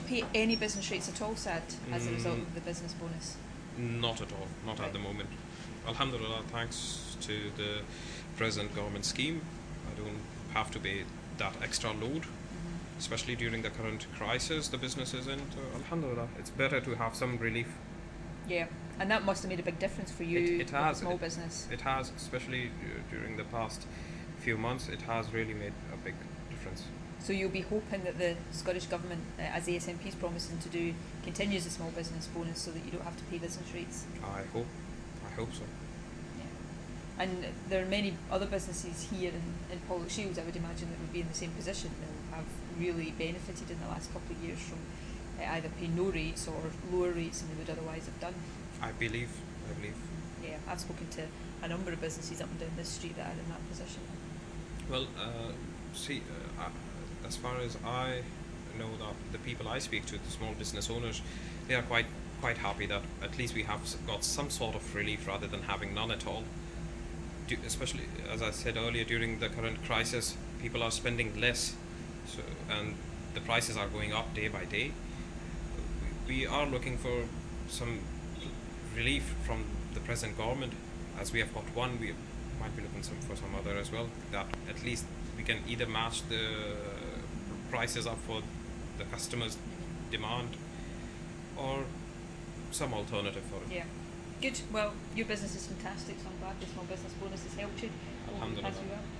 not pay any business rates at all, Sad, as a result of the business bonus? Not at all, not at the moment. Alhamdulillah, thanks to the present government scheme, I don't have to pay that extra load, especially during the current crisis the business is in. So alhamdulillah, it's better to have some relief. Yeah, and that must have made a big difference for you, It has, small business. It has, especially during the past few months, it has really made a big difference. So you'll be hoping that the Scottish Government, as the SNP is promising to do, continues the small business bonus so that you don't have to pay business rates? I hope so. Yeah. And there are many other businesses here in Pollokshields, I would imagine, that would be in the same position. They'll have really benefited in the last couple of years from either paying no rates or lower rates than they would otherwise have done. I believe. Yeah, I've spoken to a number of businesses up and down this street that are in that position. Well, as far as I know, that the people I speak to, the small business owners, they are quite happy that at least we have got some sort of relief rather than having none at all. Especially, as I said earlier, during the current crisis, people are spending less, and the prices are going up day by day. We are looking for some relief from the present government. As we have got one, we might be looking for some other as well, that at least we can either match the prices up for the customers' demand or some alternative for it. Yeah. Good. Well, your business is fantastic, so I'm glad the small business bonus has helped you. Alhamdulillah.